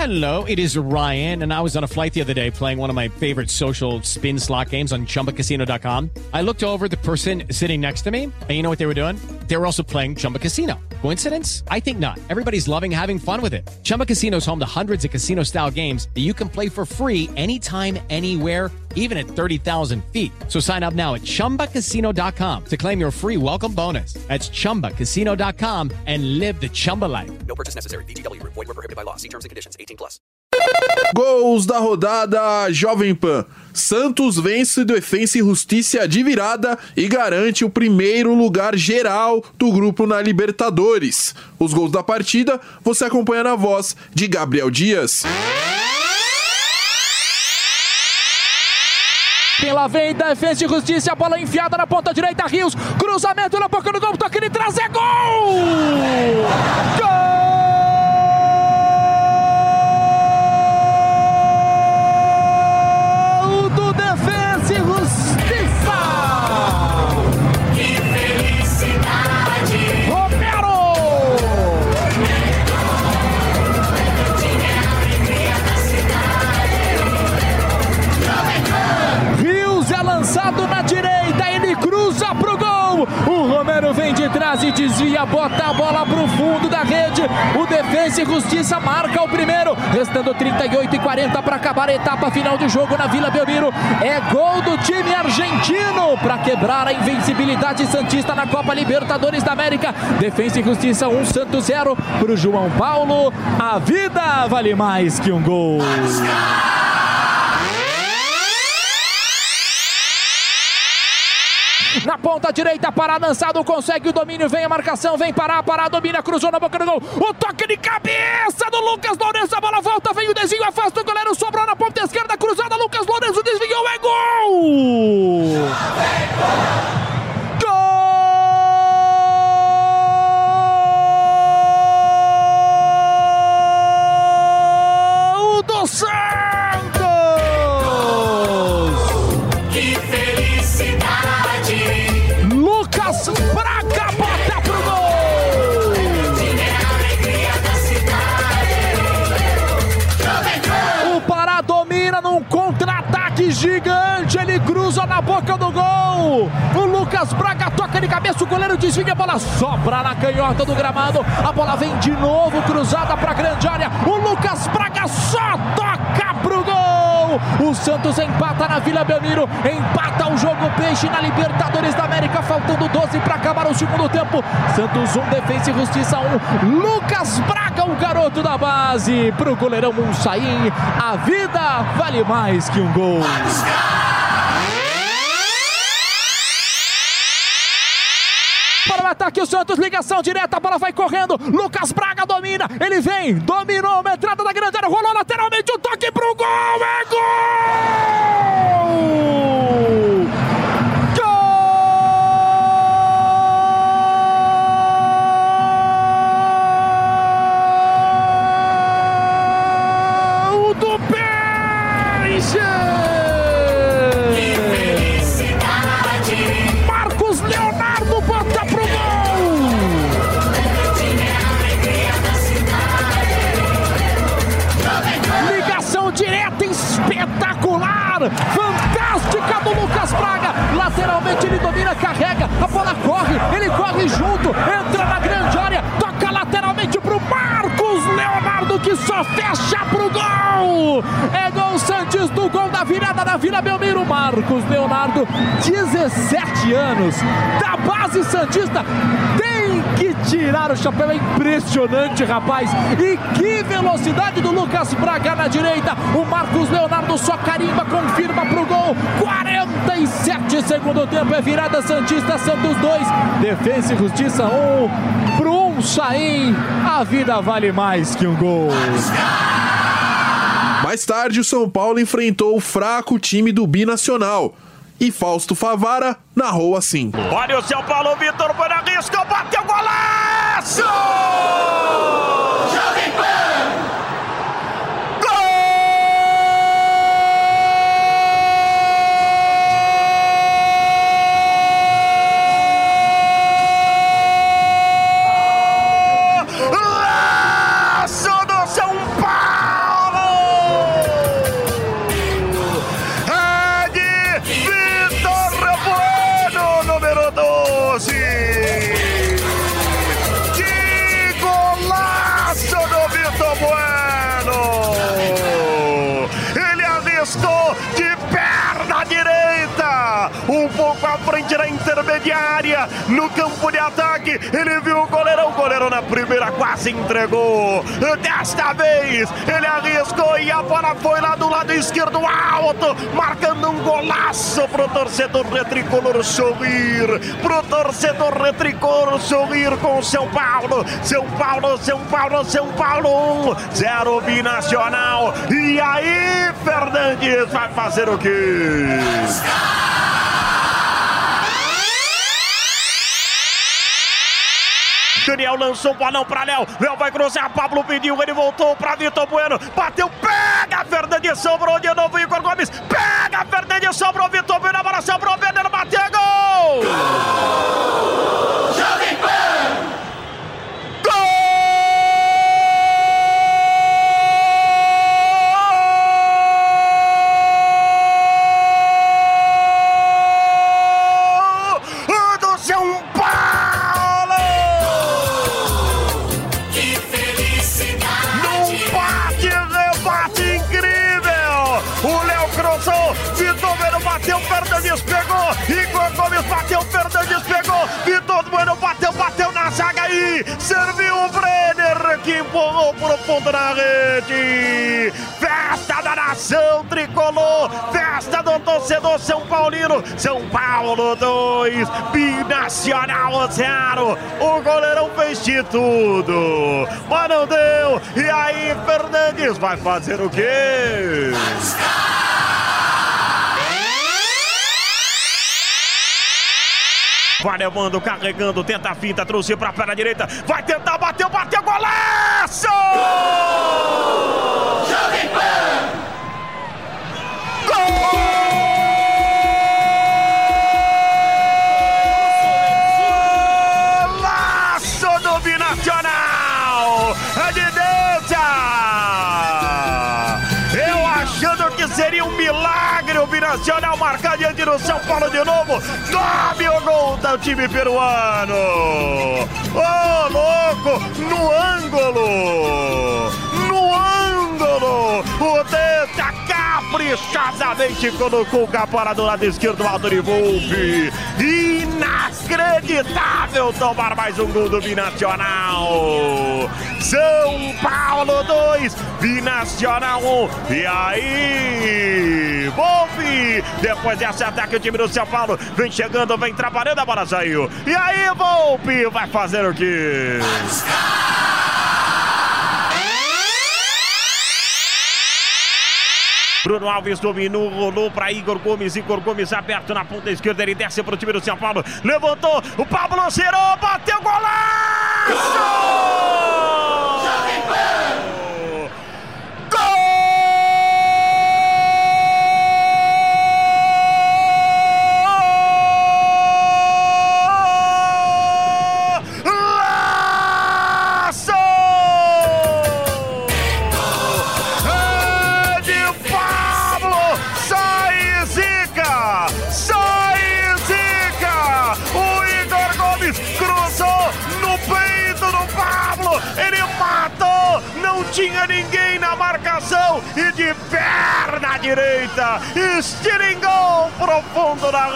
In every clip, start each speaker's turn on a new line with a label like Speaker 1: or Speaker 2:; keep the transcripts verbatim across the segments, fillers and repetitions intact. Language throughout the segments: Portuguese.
Speaker 1: Hello, it is Ryan, and I was on a flight the other day playing one of my favorite social spin slot games on Chumba Casino dot com. I looked over at the person sitting next to me, and you know what they were doing? They were also playing Chumba Casino. Coincidence? I think not. Everybody's loving having fun with it. Chumba Casino is home to hundreds of casino-style games that you can play for free anytime, anywhere, even at thirty thousand feet. So sign up now at Chumba Casino dot com to claim your free welcome bonus. That's Chumba Casino dot com and live the Chumba life.
Speaker 2: No purchase necessary. V G W. Void where prohibited by law. See terms and conditions. eighteen plus.
Speaker 3: Gols da rodada Jovem Pan. Santos vence Defensa e Justiça de virada e garante o primeiro lugar geral do grupo na Libertadores. Os gols da partida você acompanha na voz de Gabriel Dias.
Speaker 4: Quem lá vem, Defensa e Justiça, a bola enfiada na ponta direita, Rios, cruzamento na boca do gol, toque de trás, é gol! Gol! Do Defensa e Justiça! Que felicidade! Romero! Rios é lançado na direita, ele cruza pro gol. O Romero vem de trás e desvia, bota a bola pro fundo da rede. O Defensa e Justiça marca o primeiro, restando trinta e oito e quarenta para acabar a etapa final do jogo na Vila Belmiro. É gol do time argentino para quebrar a invencibilidade santista na Copa Libertadores da América. Defensa e Justiça um, Santos zero. Pro João Paulo, a vida vale mais que um gol. Na ponta direita, Pará lançado, consegue o domínio, vem a marcação, vem Pará, Pará domina, cruzou na boca do gol, o toque de cabeça do Lucas Lourenço, a bola volta, vem o desvio, afasta o goleiro, sobrou na ponta esquerda, cruzada, Lucas Lourenço desviou, é gol! Gol do Santos! Braga bota pro gol! O Pará domina num contra-ataque gigante, ele cruza na boca do gol. O Lucas Braga toca de cabeça, o goleiro desvia, a bola sobra na canhota do gramado. A bola vem de novo cruzada pra grande área. O Lucas Braga só toca pro gol. O Santos empata na Vila Belmiro, empata o jogo peixe na Libertadores da América, faltando doze para acabar o segundo tempo. Santos um, Defensa e Justiça um. Lucas Braga, o garoto da base, pro goleirão Munsaim. A vida vale mais que um gol. Para o ataque, o Santos, ligação direta, a bola vai correndo, Lucas Braga domina, ele vem, dominou, uma entrada da grande área, rolou lateralmente, o toque pro gol, é gol! Gol do Peixe! Marcos Leonardo bota pro gol! Ligação direta espetacular, fantástica do Lucas Braga, lateralmente ele domina, carrega, a bola corre, ele corre junto, entra na grande área, toca lateralmente pro Marcos Leonardo, que só fecha pro gol! É gol santista, o gol da virada da Vila Belmiro. Marcos Leonardo, dezessete anos, da base santista, tem que tirar o chapéu, é impressionante, rapaz, e que velocidade do Lucas Braga na direita. O Marcos Leonardo só carimba, confirma pro gol. quarenta e sete segundo tempo, é virada santista. Santos dois, Defensa e Justiça um. Pro um Saim, a vida vale mais que um gol.
Speaker 3: Mais tarde, o São Paulo enfrentou o fraco time do Binacional e Fausto Favara narrou assim:
Speaker 5: olha o São Paulo, Vitor foi na risca, bateu golaço! Jovem Pan! Golaço do São Paulo! lance na intermediária, no campo de ataque, ele viu o goleirão, o goleirão na primeira quase entregou, desta vez ele arriscou e a bola foi lá do lado esquerdo alto, marcando um golaço pro torcedor retricolor sorrir, pro torcedor retricolor sorrir com São Paulo, São Paulo, São Paulo, São Paulo um, zero Binacional. E aí, Fernandes vai fazer o quê? Daniel lançou o balão pra Léo, Léo vai cruzar, Pablo pediu, ele voltou pra Vitor Bueno, bateu, pega, Fernandes, sobrou de novo, Igor Gomes, pega, Fernandes, sobrou, Vitor Bueno, a bola sobrou, Veneno, bateu, gol! Gol! Jovem Pan! Gol! Do São Paulo! Que felicidade! Num bate, rebate incrível! O Léo cruzou, Vitor Bueno bateu, Fernandes pegou, Igor Gomes bateu, Fernandes pegou, Vitor Bueno bateu, bateu na zaga aí, serviu o Brenner que empurrou pro fundo da rede. Festa da nação tricolor, festa do torcedor São Paulino. São Paulo dois, Binacional zero. O goleirão fez de tudo, mas não deu. E aí, Fernandes vai fazer o quê? Vai levando, carregando, tenta a finta, trouxe pra perna direita, vai tentar, bateu, bateu, golaço! Gol! Jovem Pan! Golaço do Binacional! É de dança! Eu achando que seria um milagre o Binacional marcar diante do São Paulo de novo. Tome o gol do time peruano. Ô, oh, louco, no ângulo. No ângulo. O Danta caprichosamente colocou o Capara do lado esquerdo, alto de Volpe. Inacreditável tomar mais um gol do Binacional. São Paulo dois, Binacional um. E aí, Volpe, depois desse ataque o time do São Paulo vem chegando, vem trabalhando, a bola saiu. E aí, Volpe vai fazer o quê? Bruno Alves dominou, rolou para Igor Gomes, Igor Gomes aberto na ponta esquerda, ele desce para o time do São Paulo, levantou, o Pablo zerou, bateu, golaço! Jovem Pan! Tinha ninguém na marcação e de perna direita estilingou profundo na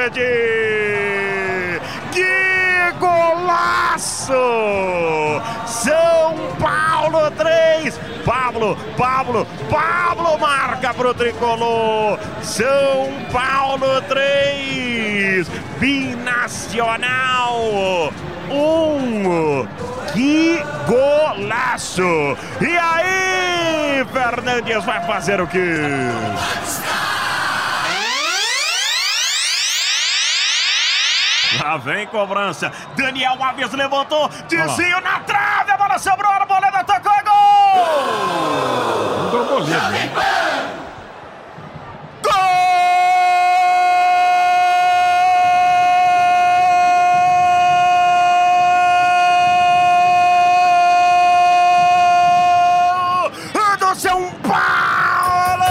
Speaker 5: rede. Que golaço! São Paulo três, Pablo, Pablo, Pablo marca pro tricolor. São Paulo três, Binacional um. Que golaço! E aí, Fernandes vai fazer o quê? Lá vem cobrança. Daniel Alves levantou, desvio na trave, a bola sobrou, a Arboleda tocou, é gol! Gol! São Paulo!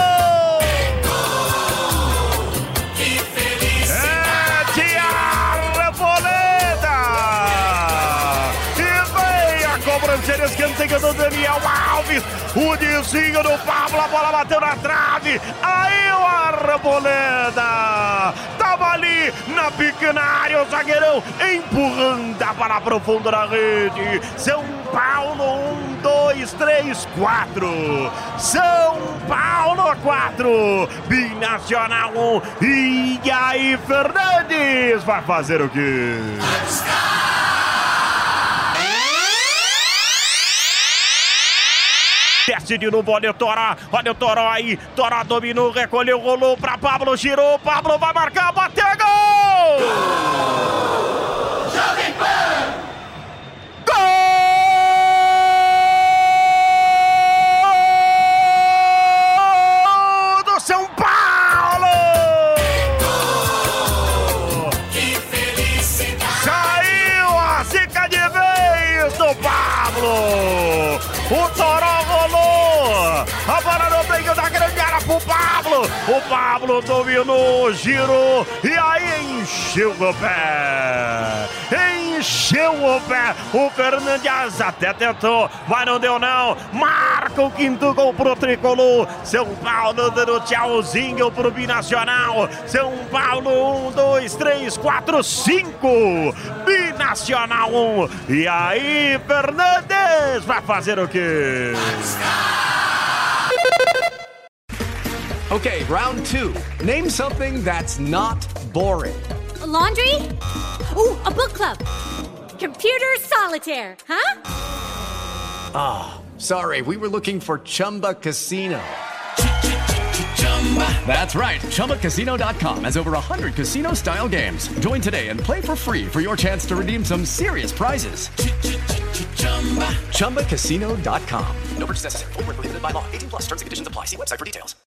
Speaker 5: Que felicidade! É de Arboleda! E vem a cobrança de escanteio do Daniel Alves. O desvio do Pablo, a bola bateu na trave. Aí o Arboleda tava ali na pequena área, o zagueirão empurrando a bola profunda na rede. São Paulo, um, dois, três, quatro. São Paulo, quatro. Binacional, um. E aí, Fernandes vai fazer o quê? Desce de novo, olha o Toró, olha o Toró aí, Toró dominou, recolheu, rolou pra Pablo, girou, Pablo vai marcar, bateu, gol! Jovem Pan! Gol do São Paulo! Gol! Que felicidade! Saiu a zica de vez do Pablo! O Toró rolou, a bola no meio da grande área pro Pablo, o Pablo dominou, girou e aí encheu o pé, encheu o pé, o Fernandes até tentou, mas não deu não, marca o quinto gol pro Tricolor, São Paulo dando tchauzinho pro Binacional, São Paulo um, dois, três, quatro, cinco, Binacional um, e aí Fernandes vai fazer o quê?
Speaker 6: Okay, round two. Name something that's not boring.
Speaker 7: A laundry? Ooh, a book club. Computer solitaire, huh?
Speaker 6: Ah, oh, sorry, we were looking for Chumba Casino. That's right, Chumba Casino dot com has over one hundred casino-style games. Join today and play for free for your chance to redeem some serious prizes. Chumba Casino dot com.
Speaker 2: No purchase necessary. Void where prohibited by law. eighteen plus terms and conditions apply. See website for details.